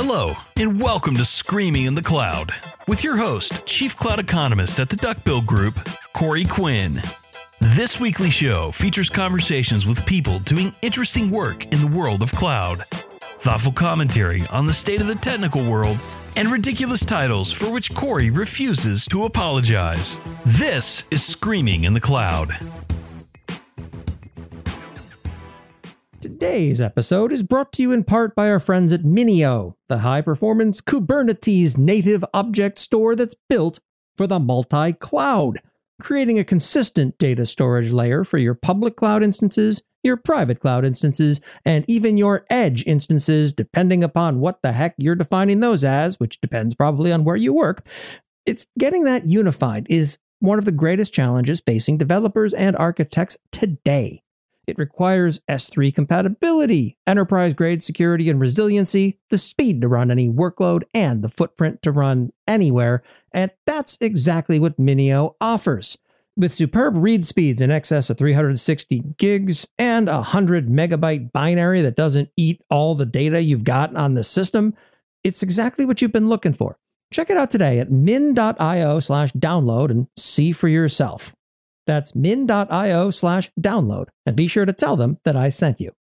Hello, and welcome to Screaming in the Cloud, with your host, Chief Cloud Economist at the Duckbill Group, Corey Quinn. This weekly show features conversations with people doing interesting work in the world of cloud, thoughtful commentary on the state of the technical world, and ridiculous titles for which Corey refuses to apologize. This is Screaming in the Cloud. Today's episode is brought to you in part by our friends at Minio, the high-performance Kubernetes native object store that's built for the multi-cloud, creating a consistent data storage layer for your public cloud instances, your private cloud instances, and even your edge instances, depending upon what the heck you're defining those as, which depends probably on where you work. It's getting that unified is one of the greatest challenges facing developers and architects today. It requires S3 compatibility, enterprise-grade security and resiliency, the speed to run any workload, and the footprint to run anywhere, and that's exactly what Minio offers. With superb read speeds in excess of 360 gigs and a 100 megabyte binary that doesn't eat all the data you've got on the system, it's exactly what you've been looking for. Check it out today at min.io/download and see for yourself. That's min.io/download, and be sure to tell them that I sent you.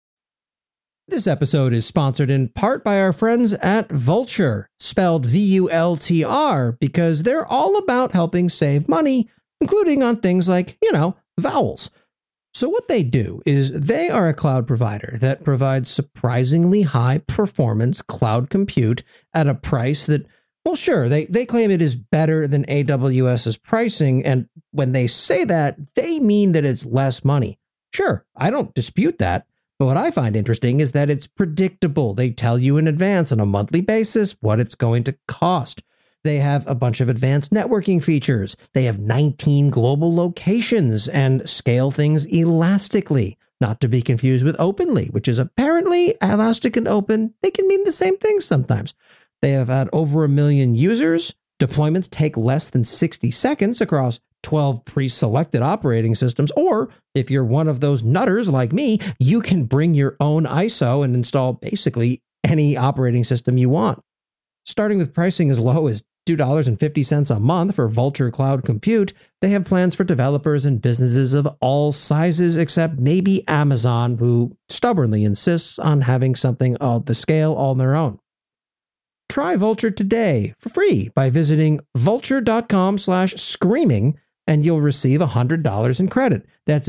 This episode is sponsored in part by our friends at Vultr, spelled V-U-L-T-R, because they're all about helping save money, including on things like, vowels. So what they do is they are a cloud provider that provides surprisingly high performance cloud compute at a price that, well, sure, they claim it is better than AWS's pricing, and when they say that, they mean that it's less money. Sure, I don't dispute that, but what I find interesting is that it's predictable. They tell you in advance on a monthly basis what it's going to cost. They have a bunch of advanced networking features. They have 19 global locations and scale things elastically, not to be confused with openly, which is apparently elastic and open. They can mean the same thing sometimes. They have had over 1 million users. Deployments take less than 60 seconds across 12 pre-selected operating systems. Or if you're one of those nutters like me, you can bring your own ISO and install basically any operating system you want. Starting with pricing as low as $2.50 a month for Vultr Cloud Compute, they have plans for developers and businesses of all sizes except maybe Amazon, who stubbornly insists on having something of the scale all on their own. Try Vultr today for free by visiting vultr.com/screaming and you'll receive $100 in credit. That's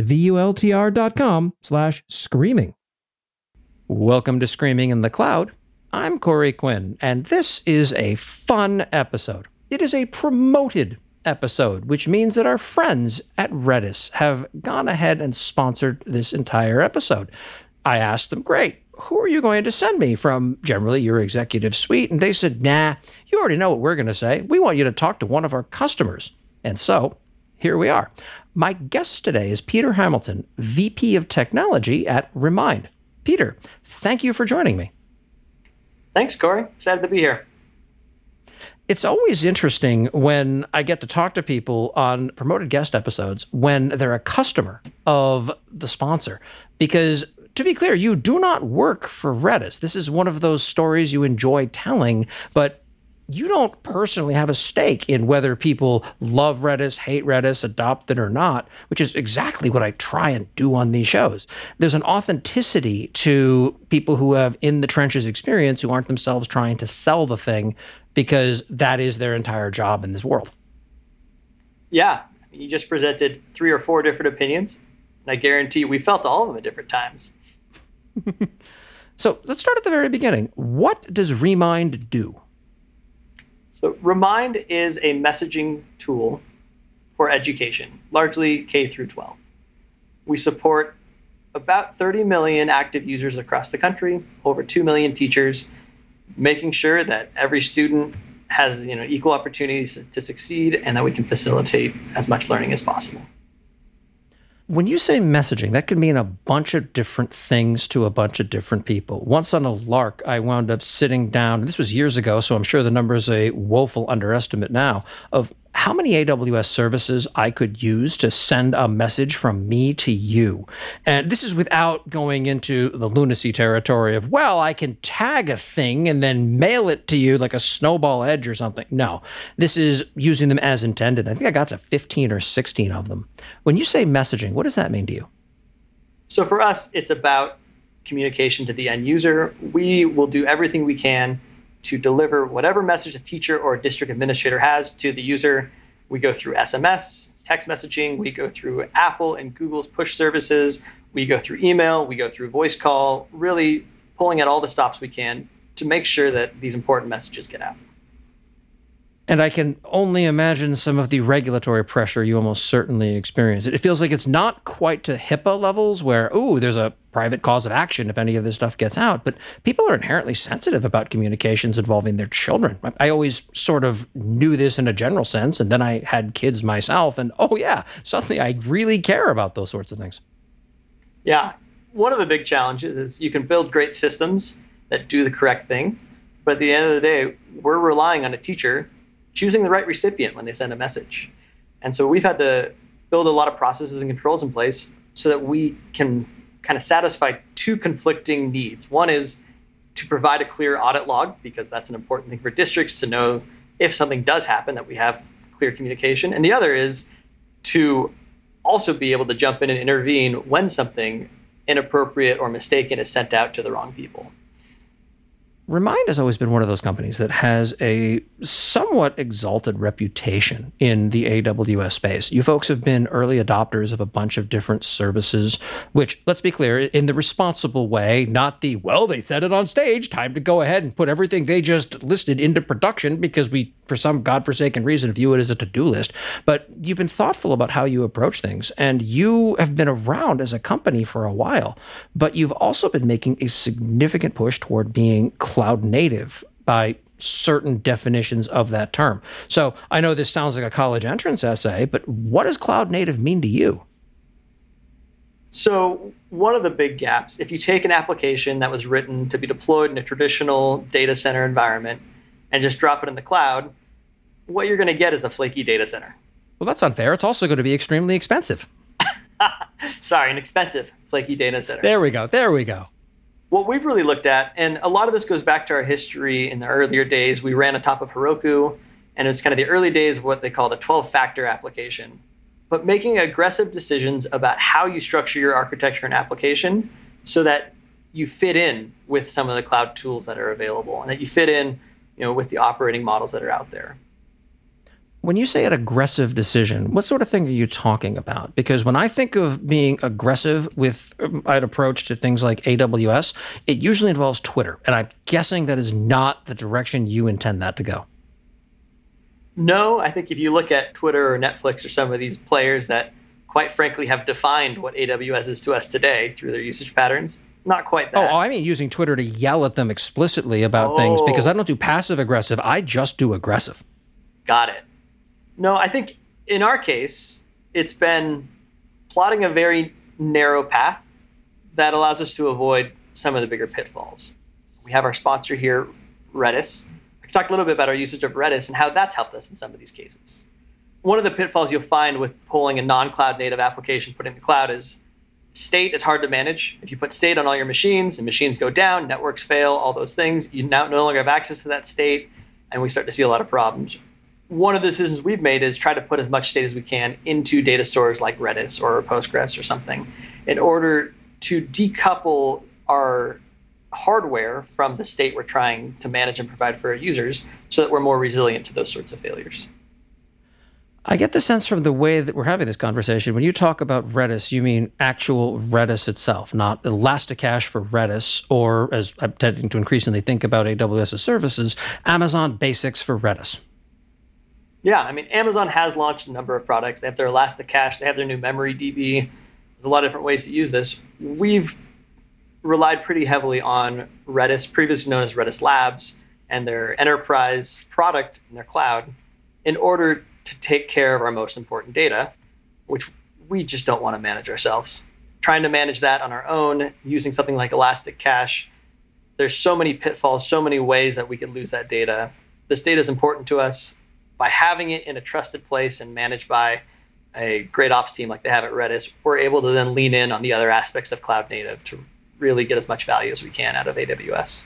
vultr.com/screaming. Welcome to Screaming in the Cloud. I'm Corey Quinn, and this is a fun episode. It is a promoted episode, which means that our friends at Redis have gone ahead and sponsored this entire episode. I asked them, great, who are you going to send me from generally your executive suite? And they said, nah, you already know what we're going to say. We want you to talk to one of our customers. And so here we are. My guest today is Peter Hamilton, VP of Technology at Remind. Peter, thank you for joining me. Thanks, Corey. Excited to be here. It's always interesting when I get to talk to people on promoted guest episodes when they're a customer of the sponsor, because to be clear, you do not work for Redis. This is one of those stories you enjoy telling, but you don't personally have a stake in whether people love Redis, hate Redis, adopt it or not, which is exactly what I try and do on these shows. There's an authenticity to people who have in the trenches experience who aren't themselves trying to sell the thing, because that is their entire job in this world. Yeah, you just presented 3 or 4 different opinions, and I guarantee we felt all of them at different times. So let's start at the very beginning. What does Remind do? So Remind is a messaging tool for education, largely K through 12. We support about 30 million active users across the country, over 2 million teachers, making sure that every student has equal opportunities to succeed and that we can facilitate as much learning as possible. When you say messaging, that could mean a bunch of different things to a bunch of different people. Once on a lark, I wound up sitting down, and this was years ago, so I'm sure the number is a woeful underestimate now, of how many AWS services I could use to send a message from me to you. And this is without going into the lunacy territory of, well, I can tag a thing and then mail it to you like a snowball edge or something. No, this is using them as intended. I think I got to 15 or 16 of them. When you say messaging, what does that mean to you? So for us, it's about communication to the end user. We will do everything we can to deliver whatever message a teacher or a district administrator has to the user. We go through SMS, text messaging, we go through Apple and Google's push services, we go through email, we go through voice call, really pulling at all the stops we can to make sure that these important messages get out. And I can only imagine some of the regulatory pressure you almost certainly experience. It feels like it's not quite to HIPAA levels where, there's a private cause of action if any of this stuff gets out, but people are inherently sensitive about communications involving their children. I always sort of knew this in a general sense, and then I had kids myself, and suddenly I really care about those sorts of things. Yeah. One of the big challenges is you can build great systems that do the correct thing, but at the end of the day, we're relying on a teacher choosing the right recipient when they send a message. And so we've had to build a lot of processes and controls in place so that we can kind of satisfy two conflicting needs. One is to provide a clear audit log, because that's an important thing for districts to know if something does happen, that we have clear communication. And the other is to also be able to jump in and intervene when something inappropriate or mistaken is sent out to the wrong people. Remind has always been one of those companies that has a somewhat exalted reputation in the AWS space. You folks have been early adopters of a bunch of different services, which, let's be clear, in the responsible way, not the, they said it on stage, time to go ahead and put everything they just listed into production because we, for some godforsaken reason, view it as a to-do list. But you've been thoughtful about how you approach things, and you have been around as a company for a while, but you've also been making a significant push toward being cloud native by certain definitions of that term. So I know this sounds like a college entrance essay, but what does cloud native mean to you? So one of the big gaps, if you take an application that was written to be deployed in a traditional data center environment and just drop it in the cloud, what you're going to get is a flaky data center. Well, that's unfair. It's also going to be extremely expensive. Sorry, an expensive flaky data center. There we go. What we've really looked at, and a lot of this goes back to our history in the earlier days, we ran on top of Heroku, and it was kind of the early days of what they call the 12-factor application. But making aggressive decisions about how you structure your architecture and application so that you fit in with some of the cloud tools that are available and that you fit in, with the operating models that are out there. When you say an aggressive decision, what sort of thing are you talking about? Because when I think of being aggressive with an approach to things like AWS, it usually involves Twitter. And I'm guessing that is not the direction you intend that to go. No, I think if you look at Twitter or Netflix or some of these players that, quite frankly, have defined what AWS is to us today through their usage patterns, not quite that. Oh, I mean using Twitter to yell at them explicitly about things, because I don't do passive aggressive. I just do aggressive. Got it. No, I think in our case, it's been plotting a very narrow path that allows us to avoid some of the bigger pitfalls. We have our sponsor here, Redis. I can talk a little bit about our usage of Redis and how that's helped us in some of these cases. One of the pitfalls you'll find with pulling a non-cloud native application put in the cloud is state is hard to manage. If you put state on all your machines and machines go down, networks fail, all those things, you now no longer have access to that state, and we start to see a lot of problems. One of the decisions we've made is try to put as much state as we can into data stores like Redis or Postgres or something in order to decouple our hardware from the state we're trying to manage and provide for our users so that we're more resilient to those sorts of failures. I get the sense from the way that we're having this conversation, when you talk about Redis, you mean actual Redis itself, not Elasticache for Redis, or as I'm tending to increasingly think about AWS's services, Amazon Basics for Redis. Yeah, I mean, Amazon has launched a number of products. They have their Elasticache, they have their new MemoryDB. There's a lot of different ways to use this. We've relied pretty heavily on Redis, previously known as Redis Labs, and their enterprise product in their cloud in order to take care of our most important data, which we just don't want to manage ourselves. Trying to manage that on our own, using something like Elasticache, there's so many pitfalls, so many ways that we could lose that data. This data is important to us. by having it in a trusted place and managed by a great ops team like they have at Redis, we're able to then lean in on the other aspects of cloud native to really get as much value as we can out of AWS.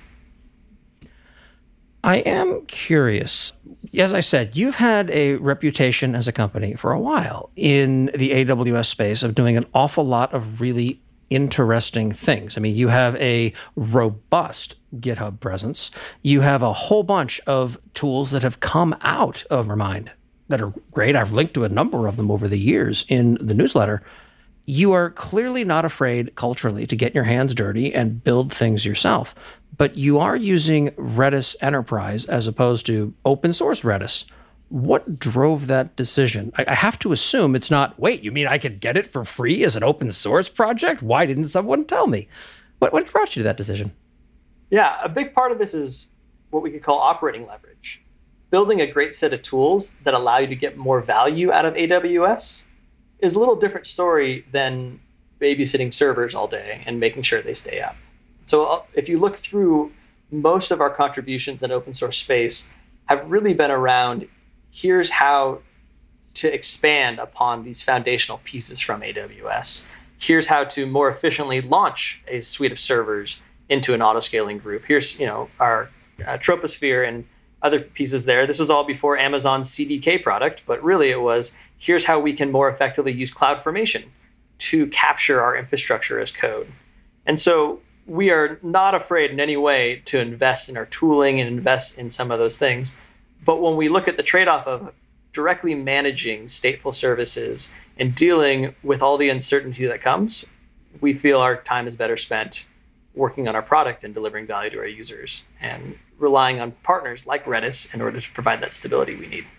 I am curious. As I said, you've had a reputation as a company for a while in the AWS space of doing an awful lot of really interesting things. I mean, you have a robust GitHub presence. You have a whole bunch of tools that have come out of Remind that are great. I've linked to a number of them over the years in the newsletter. You are clearly not afraid culturally to get your hands dirty and build things yourself, but you are using Redis Enterprise as opposed to open source Redis. What drove that decision? I have to assume it's not, wait, you mean I could get it for free as an open source project? Why didn't someone tell me? What brought you to that decision? Yeah, a big part of this is what we could call operating leverage. Building a great set of tools that allow you to get more value out of AWS is a little different story than babysitting servers all day and making sure they stay up. So if you look through, most of our contributions in open source space have really been around, here's how to expand upon these foundational pieces from AWS. Here's how to more efficiently launch a suite of servers into an autoscaling group. Here's our Troposphere and other pieces there. This was all before Amazon's CDK product, but really it was, here's how we can more effectively use CloudFormation to capture our infrastructure as code. And so we are not afraid in any way to invest in our tooling and invest in some of those things. But when we look at the trade-off of directly managing stateful services and dealing with all the uncertainty that comes, we feel our time is better spent working on our product and delivering value to our users and relying on partners like Redis in order to provide that stability we need.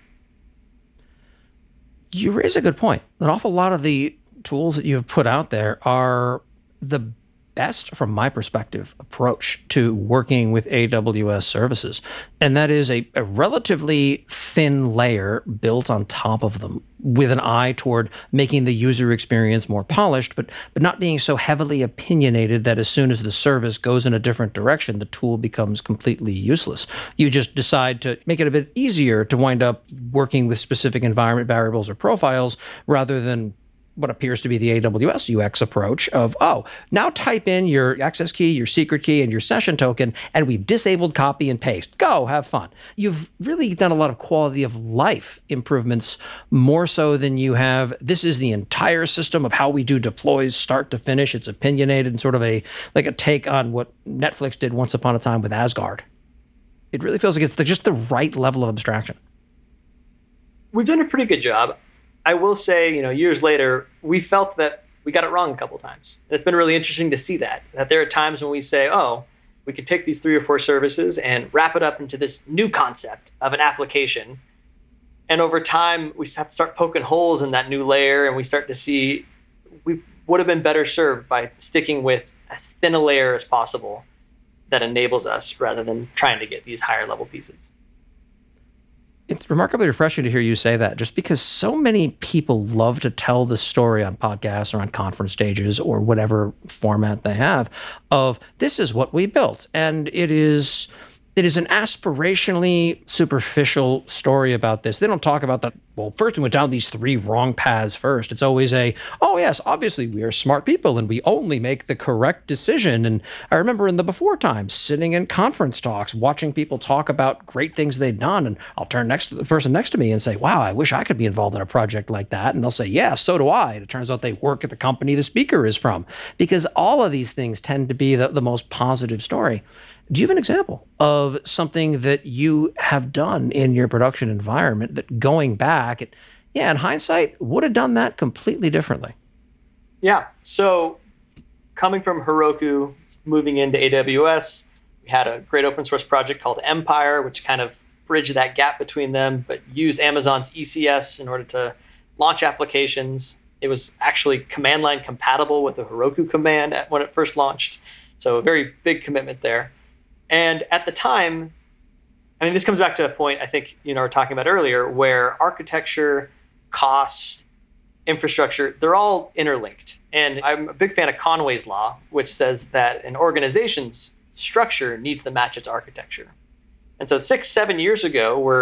You raise a good point. An awful lot of the tools that you've put out there are the best, from my perspective, approach to working with AWS services. And that is a relatively thin layer built on top of them with an eye toward making the user experience more polished, but not being so heavily opinionated that as soon as the service goes in a different direction, the tool becomes completely useless. You just decide to make it a bit easier to wind up working with specific environment variables or profiles rather than what appears to be the AWS UX approach of, now type in your access key, your secret key, and your session token, and we've disabled copy and paste. Go, have fun. You've really done a lot of quality of life improvements, more so than you have, this is the entire system of how we do deploys start to finish. It's opinionated and sort of a take on what Netflix did once upon a time with Asgard. It really feels like it's just the right level of abstraction. We've done a pretty good job. I will say, years later, we felt that we got it wrong a couple of times. And it's been really interesting to see that there are times when we say, we could take these 3 or 4 services and wrap it up into this new concept of an application. And over time, we have to start poking holes in that new layer, and we start to see we would have been better served by sticking with as thin a layer as possible that enables us rather than trying to get these higher level pieces. It's remarkably refreshing to hear you say that, just because so many people love to tell the story on podcasts or on conference stages or whatever format they have of, this is what we built. And it is an aspirationally superficial story about this. They don't talk about that. Well, first we went down these 3 wrong paths first. It's always yes, obviously we are smart people and we only make the correct decision. And I remember in the before times, sitting in conference talks, watching people talk about great things they'd done. And I'll turn next to the person next to me and say, wow, I wish I could be involved in a project like that. And they'll say, yeah, so do I. And it turns out they work at the company the speaker is from, because all of these things tend to be the most positive story. Do you have an example of something that you have done in your production environment that going back, in hindsight, would have done that completely differently? Yeah. So coming from Heroku, moving into AWS, we had a great open source project called Empire, which kind of bridged that gap between them, but used Amazon's ECS in order to launch applications. It was actually command line compatible with the Heroku command when it first launched. So a very big commitment there. And at the time, this comes back to a point I think we were talking about earlier, where architecture, cost, infrastructure, they're all interlinked. And I'm a big fan of Conway's Law, which says that an organization's structure needs to match its architecture. And so 6-7 years ago, we're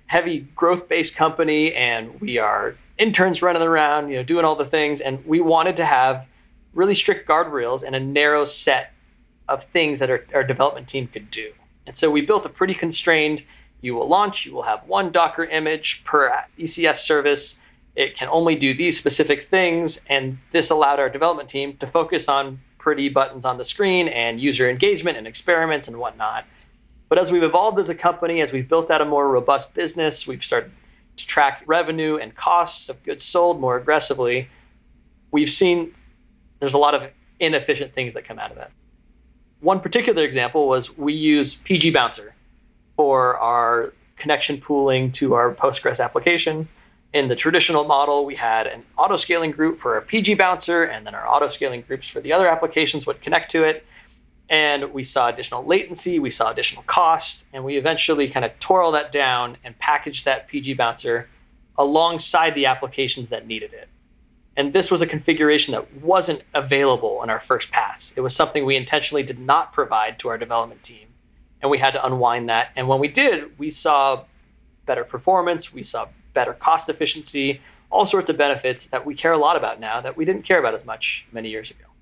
heavy growth-based company, and we are interns running around, doing all the things. And we wanted to have really strict guardrails and a narrow set of things that our development team could do. And so we built a pretty constrained, you will have one Docker image per ECS service. It can only do these specific things. And this allowed our development team to focus on pretty buttons on the screen and user engagement and experiments and whatnot. But as we've evolved as a company, as we've built out a more robust business, we've started to track revenue and costs of goods sold more aggressively. We've seen there's a lot of inefficient things that come out of that. One particular example was we use PG Bouncer for our connection pooling to our Postgres application. In the traditional model, we had an auto-scaling group for our PG Bouncer, and then our auto-scaling groups for the other applications would connect to it. And we saw additional latency, we saw additional cost, and we eventually kind of tore all that down and packaged that PG Bouncer alongside the applications that needed it. And this was a configuration that wasn't available in our first pass. It was something we intentionally did not provide to our development team, and we had to unwind that. And when we did, we saw better performance, we saw better cost efficiency, all sorts of benefits that we care a lot about now that we didn't care about as much many years ago.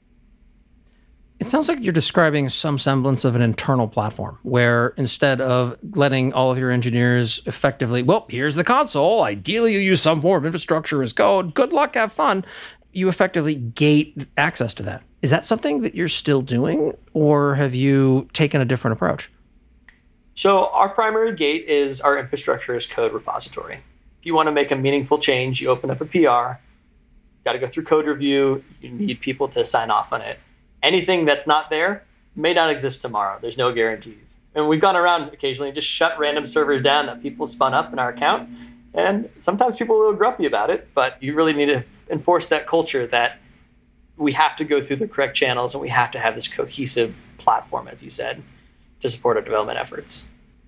It sounds like you're describing some semblance of an internal platform where instead of letting all of your engineers effectively, well, here's the console, ideally you use some form of infrastructure as code, good luck, have fun, you effectively gate access to that. Is that something that you're still doing, or have you taken a different approach? So our primary gate is our infrastructure as code repository. If you want to make a meaningful change, you open up a PR, you got to go through code review, you need people to sign off on it. Anything that's not there may not exist tomorrow. There's no guarantees. And we've gone around occasionally and just shut random servers down that people spun up in our account. And sometimes people are a little grumpy about it, but you really need to enforce that culture that we have to go through the correct channels and we have to have this cohesive platform, as you said, to support our development efforts.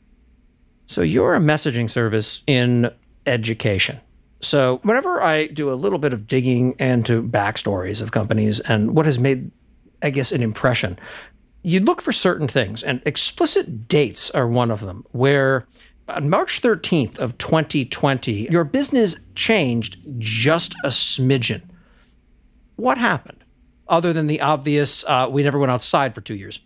So you're a messaging service in education. So whenever I do a little bit of digging into backstories of companies and what has made, I guess, an impression, you look for certain things, and explicit dates are one of them, where on March 13th of 2020, your business changed just a smidgen. What happened, other than the obvious, we never went outside for 2 years?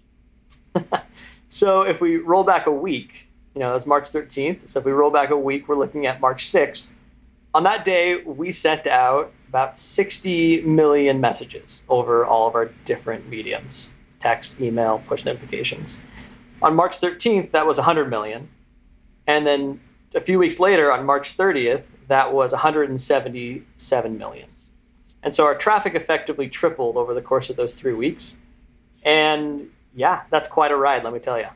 So if we roll back a week, that's March 13th. So if we roll back a week, we're looking at March 6th. On that day, we sent out about 60 million messages over all of our different mediums, text, email, push notifications. On March 13th, that was 100 million. And then a few weeks later, on March 30th, that was 177 million. And so our traffic effectively tripled over the course of those 3 weeks. And yeah, that's quite a ride, let me tell you.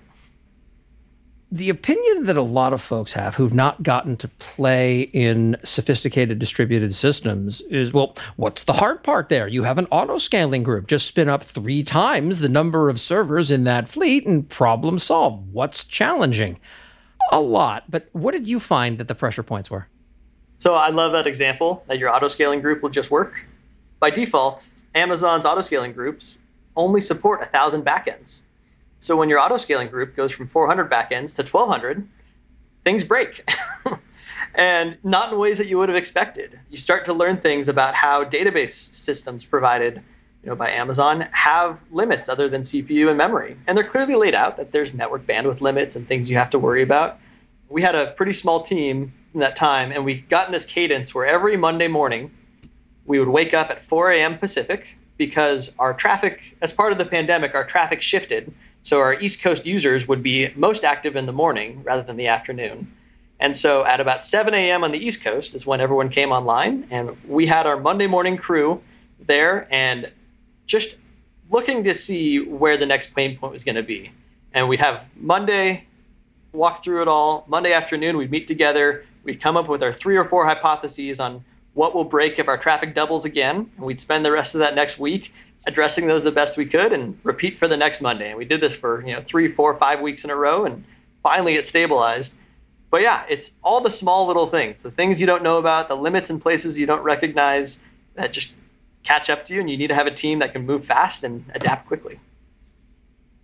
The opinion that a lot of folks have who've not gotten to play in sophisticated distributed systems is, well, what's the hard part there? You have an auto-scaling group. Just spin up 3 times the number of servers in that fleet and problem solved. What's challenging? A lot. But what did you find that the pressure points were? So I love that example that your auto-scaling group will just work. By default, Amazon's auto-scaling groups only support 1,000 backends. So when your auto-scaling group goes from 400 backends to 1,200, things break. And not in ways that you would have expected. You start to learn things about how database systems provided by Amazon have limits other than CPU and memory. And they're clearly laid out that there's network bandwidth limits and things you have to worry about. We had a pretty small team in that time, and we got in this cadence where every Monday morning, we would wake up at 4 a.m. Pacific because our traffic, as part of the pandemic, our traffic shifted. So our East Coast users would be most active in the morning rather than the afternoon. And so at about 7 a.m. on the East Coast is when everyone came online. And we had our Monday morning crew there and just looking to see where the next pain point was going to be. And we'd have Monday, walk through it all. Monday afternoon, we'd meet together. We'd come up with our 3 or 4 hypotheses on what will break if our traffic doubles again. And we'd spend the rest of that next week addressing those the best we could and repeat for the next Monday. And we did this for 3, 4, 5 weeks in a row, and finally it stabilized. But yeah, it's all the small little things, the things you don't know about, the limits and places you don't recognize that just catch up to you, and you need to have a team that can move fast and adapt quickly.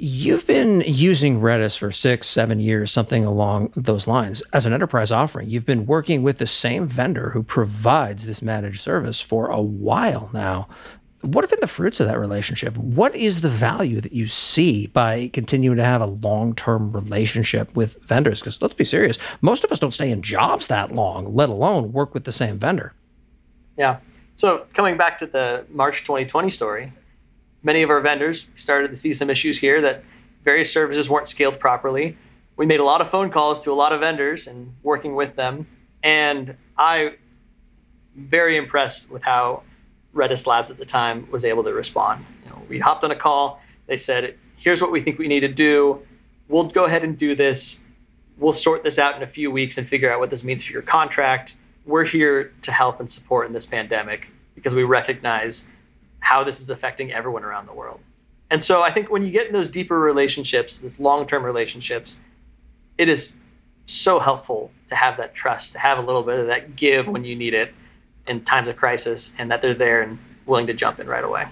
You've been using Redis for 6-7 years, something along those lines. As an enterprise offering, you've been working with the same vendor who provides this managed service for a while now. What have been the fruits of that relationship? What is the value that you see by continuing to have a long-term relationship with vendors? Because let's be serious, most of us don't stay in jobs that long, let alone work with the same vendor. Yeah. So coming back to the March 2020 story, many of our vendors started to see some issues here that various services weren't scaled properly. We made a lot of phone calls to a lot of vendors and working with them. And I'm very impressed with how Redis Labs at the time was able to respond. We hopped on a call. They said, here's what we think we need to do. We'll go ahead and do this. We'll sort this out in a few weeks and figure out what this means for your contract. We're here to help and support in this pandemic because we recognize how this is affecting everyone around the world. And so I think when you get in those deeper relationships, these long-term relationships, it is so helpful to have that trust, to have a little bit of that give when you need it in times of crisis, and that they're there and willing to jump in right away.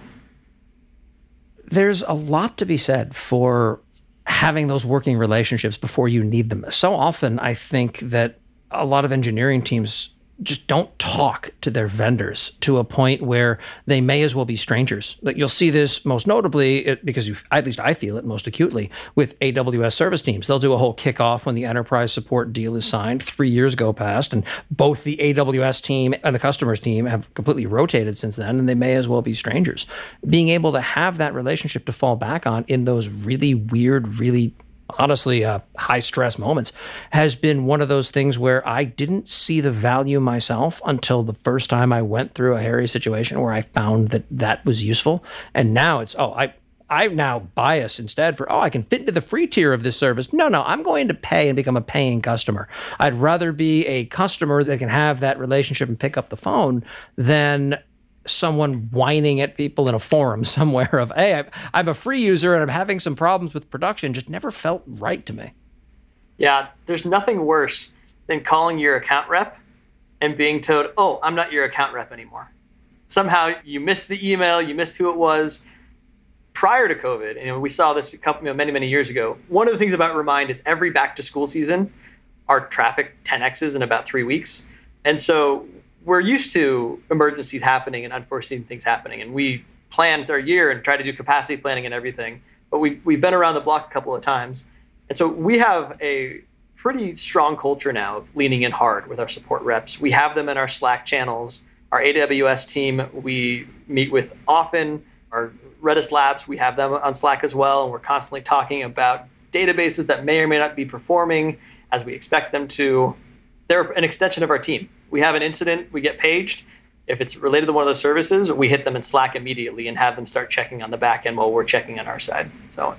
There's a lot to be said for having those working relationships before you need them. So often I think that a lot of engineering teams just don't talk to their vendors to a point where they may as well be strangers. Like you'll see this most notably, because at least I feel it most acutely, with AWS service teams. They'll do a whole kickoff when the enterprise support deal is signed. 3 years go past, and both the AWS team and the customers team have completely rotated since then, and they may as well be strangers. Being able to have that relationship to fall back on in those really weird, really honestly, high stress moments has been one of those things where I didn't see the value myself until the first time I went through a hairy situation where I found that was useful. And now it's, I now bias instead for, I can fit into the free tier of this service. No, I'm going to pay and become a paying customer. I'd rather be a customer that can have that relationship and pick up the phone than someone whining at people in a forum somewhere of, hey, I'm a free user and I'm having some problems with production. Just never felt right to me. Yeah, there's nothing worse than calling your account rep and being told, I'm not your account rep anymore. Somehow you missed the email, you missed who it was. Prior to COVID, and we saw this many years ago, one of the things about Remind is every back to school season, our traffic 10x's in about 3 weeks. And so we're used to emergencies happening and unforeseen things happening. And we planned our year and try to do capacity planning and everything. But we've been around the block a couple of times. And so we have a pretty strong culture now of leaning in hard with our support reps. We have them in our Slack channels. Our AWS team, we meet with often. Our Redis Labs, we have them on Slack as well. And we're constantly talking about databases that may or may not be performing as we expect them to. They're an extension of our team. We have an incident, we get paged. If it's related to one of those services, we hit them in Slack immediately and have them start checking on the back end while we're checking on our side. So,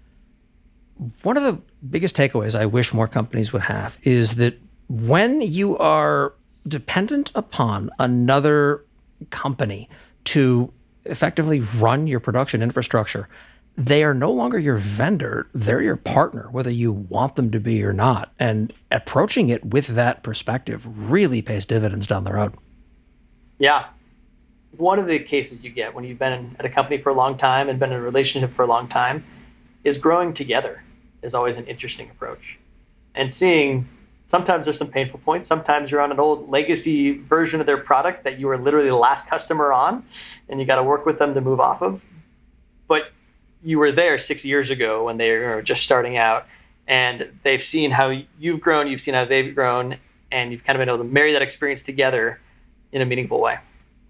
one of the biggest takeaways I wish more companies would have is that when you are dependent upon another company to effectively run your production infrastructure, they are no longer your vendor, they're your partner, whether you want them to be or not. And approaching it with that perspective really pays dividends down the road. Yeah. One of the cases you get when you've been at a company for a long time and been in a relationship for a long time is growing together is always an interesting approach. And seeing sometimes there's some painful points. Sometimes you're on an old legacy version of their product that you were literally the last customer on, and you got to work with them to move off of. But you were there 6 years ago when they were just starting out, and they've seen how you've grown, you've seen how they've grown, and you've kind of been able to marry that experience together in a meaningful way.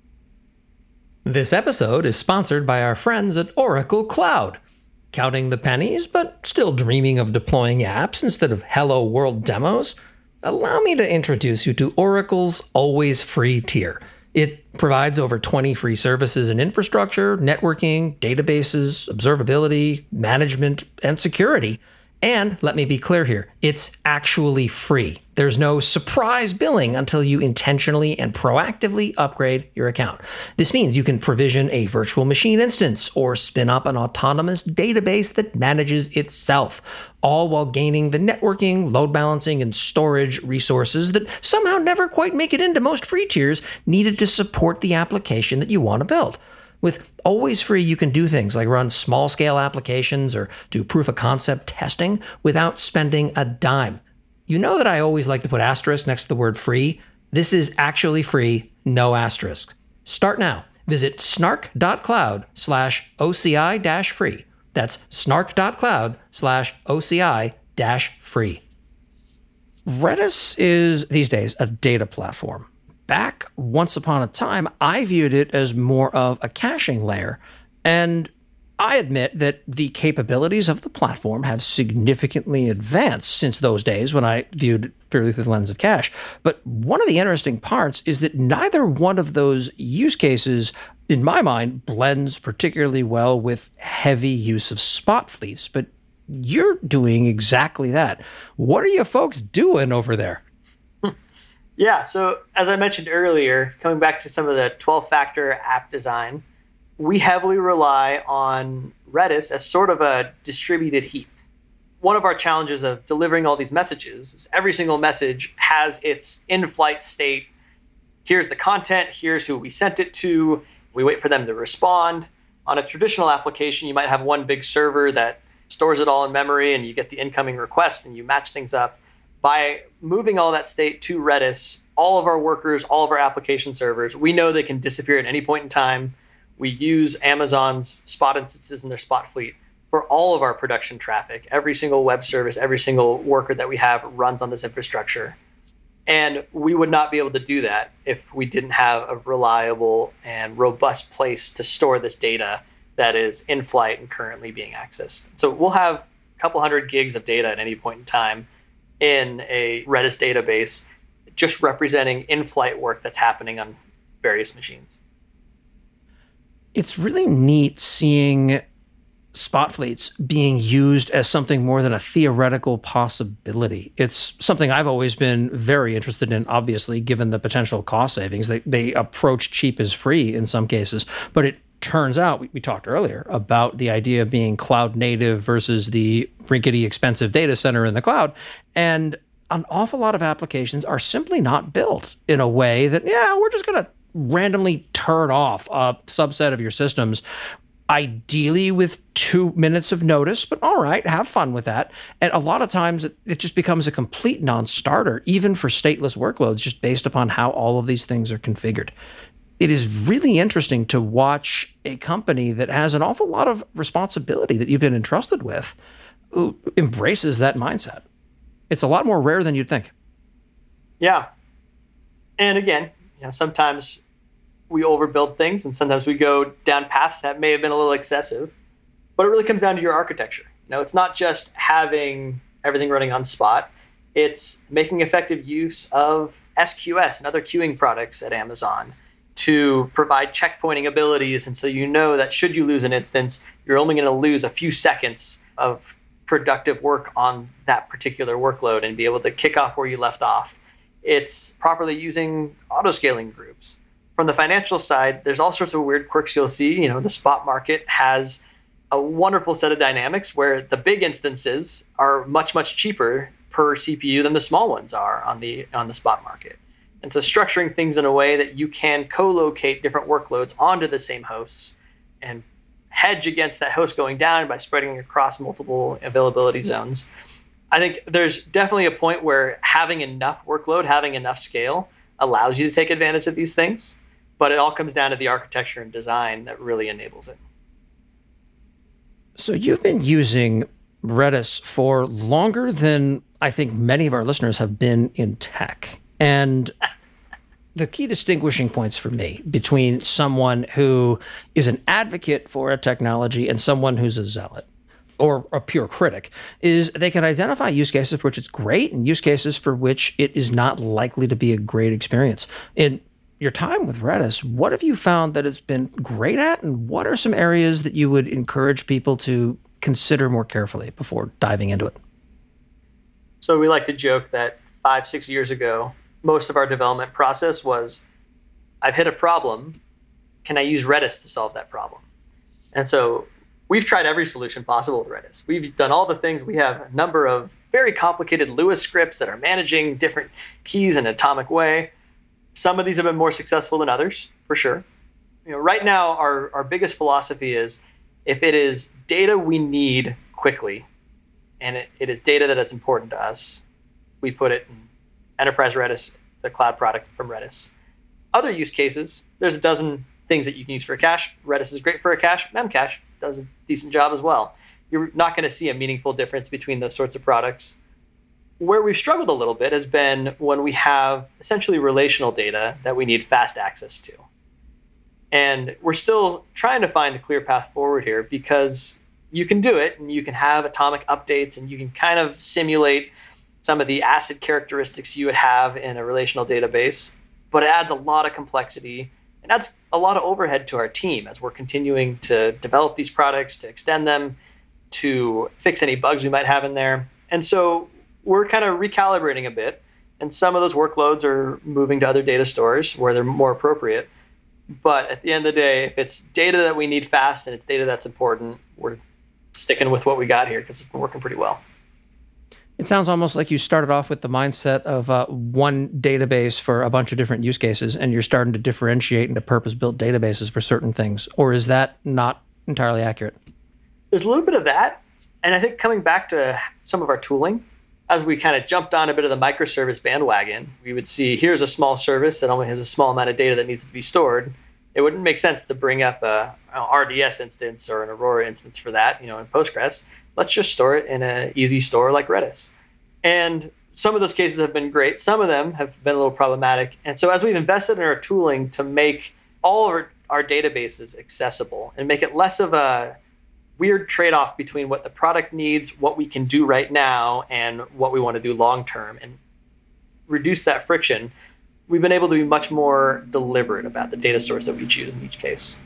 This episode is sponsored by our friends at Oracle Cloud. Counting the pennies, but still dreaming of deploying apps instead of Hello World demos? Allow me to introduce you to Oracle's Always Free tier. It provides over 20 free services in infrastructure, networking, databases, observability, management, and security. And let me be clear here, it's actually free. There's no surprise billing until you intentionally and proactively upgrade your account. This means you can provision a virtual machine instance or spin up an autonomous database that manages itself, all while gaining the networking, load balancing, and storage resources that somehow never quite make it into most free tiers needed to support the application that you want to build. With Always Free, you can do things like run small-scale applications or do proof-of-concept testing without spending a dime. You know that I always like to put asterisk next to the word free. This is actually free, no asterisk. Start now. Visit snark.cloud/OCI-free. That's snark.cloud/OCI-free. Redis is, these days, a data platform. Back once upon a time, I viewed it as more of a caching layer. And I admit that the capabilities of the platform have significantly advanced since those days when I viewed it purely through the lens of cache. But one of the interesting parts is that neither one of those use cases, in my mind, blends particularly well with heavy use of spot fleets. But you're doing exactly that. What are you folks doing over there? Yeah, so as I mentioned earlier, coming back to some of the 12-factor app design, we heavily rely on Redis as sort of a distributed heap. One of our challenges of delivering all these messages is every single message has its in-flight state. Here's the content, here's who we sent it to, we wait for them to respond. On a traditional application, you might have one big server that stores it all in memory and you get the incoming request and you match things up. By moving all that state to Redis, all of our workers, all of our application servers, we know they can disappear at any point in time. We use Amazon's Spot instances in their Spot fleet for all of our production traffic. Every single web service, every single worker that we have runs on this infrastructure. And we would not be able to do that if we didn't have a reliable and robust place to store this data that is in flight and currently being accessed. So we'll have a couple hundred gigs of data at any point in time in a Redis database, just representing in-flight work that's happening on various machines. It's really neat seeing spot fleets being used as something more than a theoretical possibility. It's something I've always been very interested in, obviously, given the potential cost savings. They approach cheap as free in some cases, but it turns out, we talked earlier about the idea of being cloud native versus the rickety expensive data center in the cloud. And an awful lot of applications are simply not built in a way that, we're just going to randomly turn off a subset of your systems, ideally with 2 minutes of notice, but all right, have fun with that. And a lot of times it just becomes a complete non-starter, even for stateless workloads, just based upon how all of these things are configured. It is really interesting to watch a company that has an awful lot of responsibility that you've been entrusted with who embraces that mindset. It's a lot more rare than you'd think. Yeah. And again, sometimes we overbuild things and sometimes we go down paths that may have been a little excessive, but it really comes down to your architecture. It's not just having everything running on Spot. It's making effective use of SQS and other queuing products at Amazon to provide checkpointing abilities. And so that should you lose an instance, you're only going to lose a few seconds of productive work on that particular workload and be able to kick off where you left off. It's properly using auto-scaling groups. From the financial side, there's all sorts of weird quirks you'll see. The spot market has a wonderful set of dynamics where the big instances are much, much cheaper per CPU than the small ones are on the spot market. And so structuring things in a way that you can co-locate different workloads onto the same hosts and hedge against that host going down by spreading across multiple availability zones. I think there's definitely a point where having enough workload, having enough scale allows you to take advantage of these things, but it all comes down to the architecture and design that really enables it. So you've been using Redis for longer than I think many of our listeners have been in tech. And the key distinguishing points for me between someone who is an advocate for a technology and someone who's a zealot or a pure critic is they can identify use cases for which it's great and use cases for which it is not likely to be a great experience. In your time with Redis, what have you found that it's been great at, and what are some areas that you would encourage people to consider more carefully before diving into it? So we like to joke that 5-6 years ago, most of our development process was, I've hit a problem. Can I use Redis to solve that problem? And so we've tried every solution possible with Redis. We've done all the things. We have a number of very complicated Lua scripts that are managing different keys in an atomic way. Some of these have been more successful than others, for sure. right now our biggest philosophy is if it is data we need quickly and it is data that is important to us, we put it in Enterprise Redis, the cloud product from Redis. Other use cases, there's a dozen things that you can use for a cache. Redis is great for a cache. Memcache does a decent job as well. You're not going to see a meaningful difference between those sorts of products. Where we've struggled a little bit has been when we have essentially relational data that we need fast access to. And we're still trying to find the clear path forward here because you can do it and you can have atomic updates and you can kind of simulate some of the ACID characteristics you would have in a relational database, but it adds a lot of complexity and adds a lot of overhead to our team as we're continuing to develop these products, to extend them, to fix any bugs we might have in there. And so we're kind of recalibrating a bit, and some of those workloads are moving to other data stores where they're more appropriate. But at the end of the day, if it's data that we need fast and it's data that's important, we're sticking with what we got here because it's been working pretty well. It sounds almost like you started off with the mindset of one database for a bunch of different use cases, and you're starting to differentiate into purpose-built databases for certain things. Or is that not entirely accurate? There's a little bit of that. And I think coming back to some of our tooling, as we kind of jumped on a bit of the microservice bandwagon, we would see here's a small service that only has a small amount of data that needs to be stored. It wouldn't make sense to bring up a RDS instance or an Aurora instance for that, in Postgres. Let's just store it in an easy store like Redis. And some of those cases have been great. Some of them have been a little problematic. And so as we've invested in our tooling to make all of our databases accessible and make it less of a weird trade-off between what the product needs, what we can do right now, and what we want to do long-term, and reduce that friction, we've been able to be much more deliberate about the data source that we choose in each case.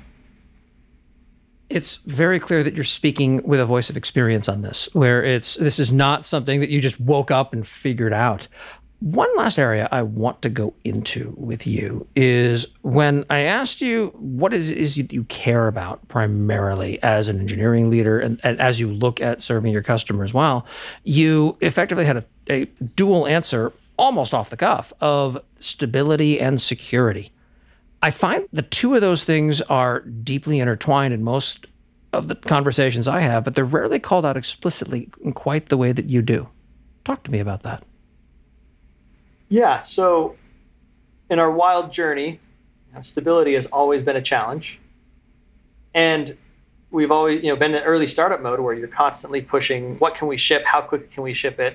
It's very clear that you're speaking with a voice of experience on this, where this is not something that you just woke up and figured out. One last area I want to go into with you is when I asked you what is you care about primarily as an engineering leader and as you look at serving your customers well, you effectively had a dual answer almost off the cuff of stability and security. I find the two of those things are deeply intertwined in most of the conversations I have, but they're rarely called out explicitly in quite the way that you do. Talk to me about that. Yeah, so in our wild journey, stability has always been a challenge. And we've always been in early startup mode where you're constantly pushing, what can we ship? How quick can we ship it?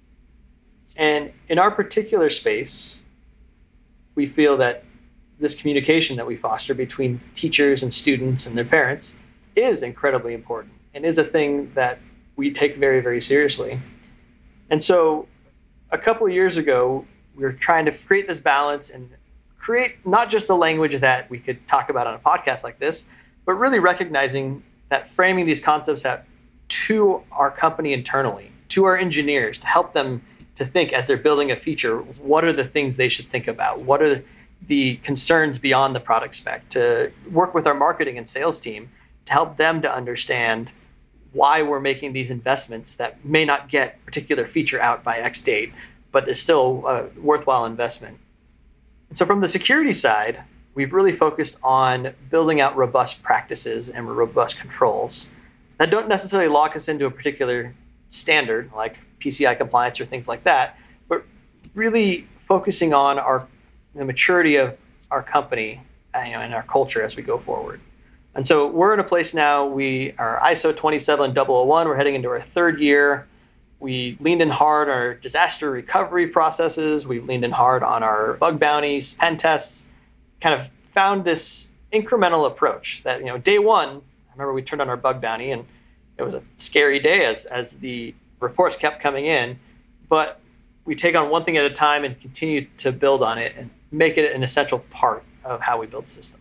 And in our particular space, we feel that this communication that we foster between teachers and students and their parents is incredibly important and is a thing that we take very, very seriously. And so a couple of years ago, we were trying to create this balance and create not just the language that we could talk about on a podcast like this, but really recognizing that framing these concepts out to our company internally, to our engineers, to help them to think as they're building a feature, what are the things they should think about? What are the concerns beyond the product spec? To work with our marketing and sales team to help them to understand why we're making these investments that may not get a particular feature out by X date, but is still a worthwhile investment. And so from the security side, we've really focused on building out robust practices and robust controls that don't necessarily lock us into a particular standard like PCI compliance or things like that, but really focusing on the maturity of our company and our culture as we go forward. And so we're in a place now, we are ISO 27001, we're heading into our third year. We leaned in hard on our disaster recovery processes. We've leaned in hard on our bug bounties, pen tests, kind of found this incremental approach that, day one, I remember we turned on our bug bounty and it was a scary day as the reports kept coming in, but we take on one thing at a time and continue to build on it and make it an essential part of how we build systems.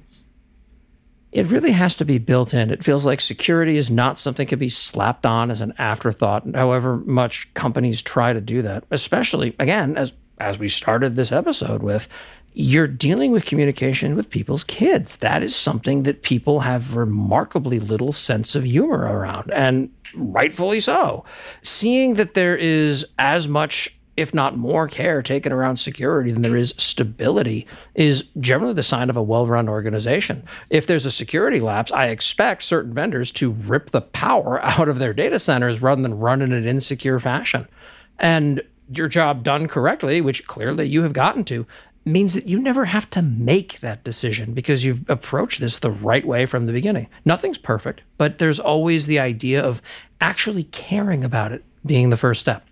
It really has to be built in. It feels like security is not something that can be slapped on as an afterthought, however much companies try to do that, especially, again, as we started this episode with, you're dealing with communication with people's kids. That is something that people have remarkably little sense of humor around, and rightfully so. Seeing that there is as much if not more care taken around security than there is stability is generally the sign of a well-run organization. If there's a security lapse, I expect certain vendors to rip the power out of their data centers rather than run in an insecure fashion. And your job done correctly, which clearly you have gotten to, means that you never have to make that decision because you've approached this the right way from the beginning. Nothing's perfect, but there's always the idea of actually caring about it being the first step.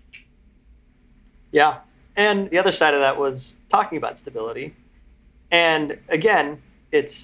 Yeah. And the other side of that was talking about stability. And again, it's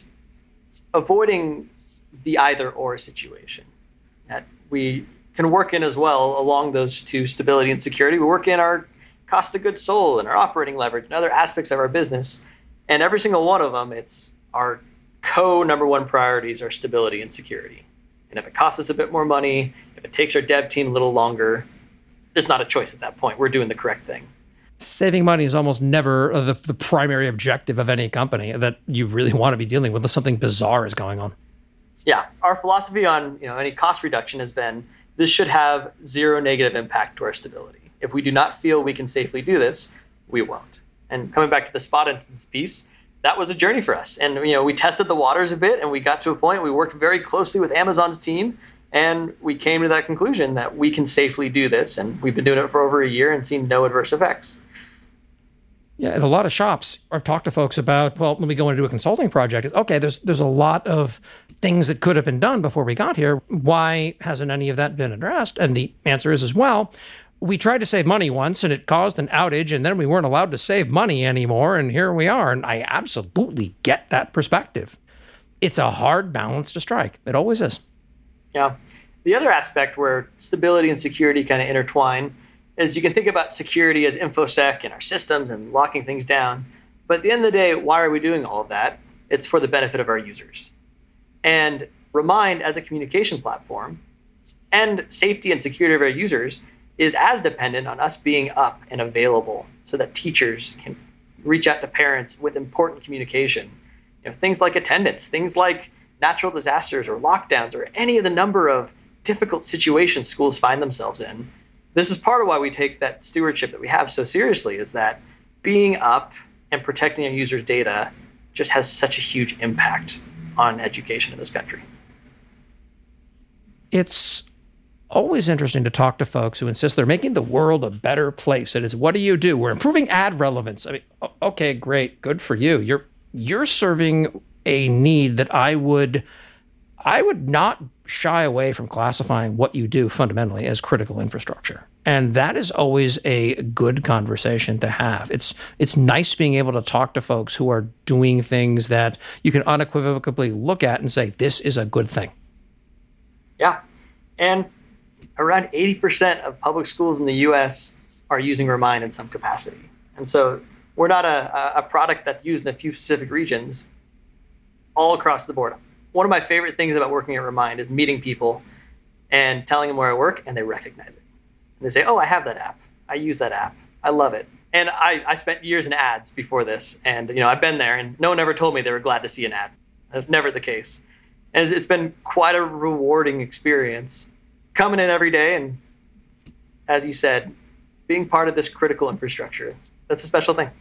avoiding the either or situation that we can work in as well along those two, stability and security. We work in our cost of goods sold and our operating leverage and other aspects of our business. And every single one of them, it's our number one priorities are stability and security. And if it costs us a bit more money, if it takes our dev team a little longer, there's not a choice at that point. We're doing the correct thing. Saving money is almost never the primary objective of any company that you really want to be dealing with unless something bizarre is going on. Yeah. Our philosophy on any cost reduction has been this should have zero negative impact to our stability. If we do not feel we can safely do this, we won't. And coming back to the spot instance piece, that was a journey for us. And we tested the waters a bit and we got to a point, we worked very closely with Amazon's team, and we came to that conclusion that we can safely do this. And we've been doing it for over a year and seen no adverse effects. Yeah, in a lot of shops, I've talked to folks about, well, when we go into a consulting project, it's, okay, there's a lot of things that could have been done before we got here. Why hasn't any of that been addressed? And the answer is as well, we tried to save money once and it caused an outage and then we weren't allowed to save money anymore. And here we are. And I absolutely get that perspective. It's a hard balance to strike. It always is. Yeah. The other aspect where stability and security kind of intertwine is you can think about security as InfoSec and our systems and locking things down. But at the end of the day, why are we doing all of that? It's for the benefit of our users. And Remind as a communication platform and safety and security of our users is as dependent on us being up and available so that teachers can reach out to parents with important communication. Things like attendance, things like natural disasters or lockdowns or any of the number of difficult situations schools find themselves in. This is part of why we take that stewardship that we have so seriously, is that being up and protecting our users' data just has such a huge impact on education in this country. It's always interesting to talk to folks who insist they're making the world a better place. It is, what do you do? We're improving ad relevance. I mean, okay, great, good for you. You're serving a need that I would not shy away from classifying what you do fundamentally as critical infrastructure. And that is always a good conversation to have. It's nice being able to talk to folks who are doing things that you can unequivocally look at and say, this is a good thing. Yeah. And around 80% of public schools in the U.S. are using Remind in some capacity. And so we're not a product that's used in a few specific regions, all across the board. One of my favorite things about working at Remind is meeting people and telling them where I work, and they recognize it. And they say, oh, I have that app. I use that app. I love it. And I spent years in ads before this, and I've been there, and no one ever told me they were glad to see an ad. That's never the case. And it's been quite a rewarding experience coming in every day, and as you said, being part of this critical infrastructure. That's a special thing.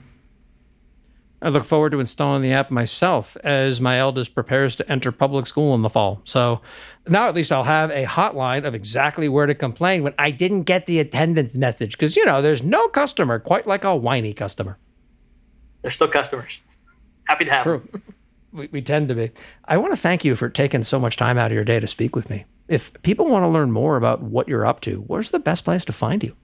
I look forward to installing the app myself as my eldest prepares to enter public school in the fall. So now at least I'll have a hotline of exactly where to complain when I didn't get the attendance message. Because, there's no customer quite like a whiny customer. They're still customers. Happy to have them. True. We tend to be. I want to thank you for taking so much time out of your day to speak with me. If people want to learn more about what you're up to, where's the best place to find you?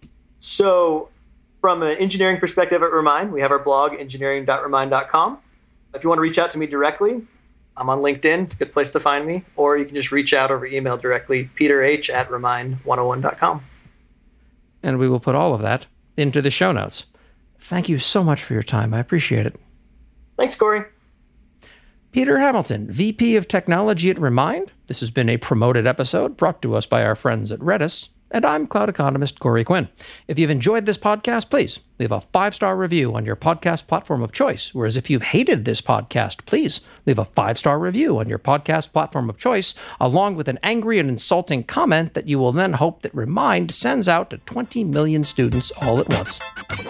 So from an engineering perspective at Remind, we have our blog, engineering.remind.com. If you want to reach out to me directly, I'm on LinkedIn. It's a good place to find me. Or you can just reach out over email directly, peterh@remind101.com. And we will put all of that into the show notes. Thank you so much for your time. I appreciate it. Thanks, Corey. Peter Hamilton, VP of Technology at Remind. This has been a promoted episode brought to us by our friends at Redis. And I'm cloud economist Corey Quinn. If you've enjoyed this podcast, please leave a 5-star review on your podcast platform of choice. Whereas if you've hated this podcast, please leave a 5-star review on your podcast platform of choice, along with an angry and insulting comment that you will then hope that Remind sends out to 20 million students all at once.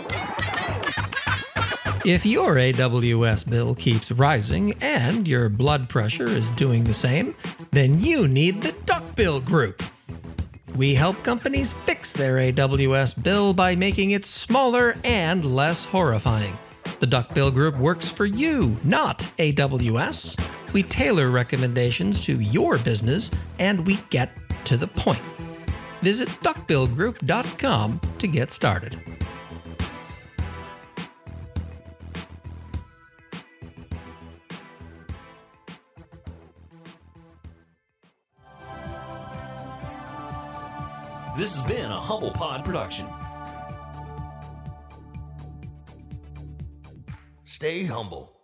If your AWS bill keeps rising and your blood pressure is doing the same, then you need the Duckbill Group. We help companies fix their AWS bill by making it smaller and less horrifying. The Duckbill Group works for you, not AWS. We tailor recommendations to your business, and we get to the point. Visit duckbillgroup.com to get started. This has been a Humble Pod production. Stay humble.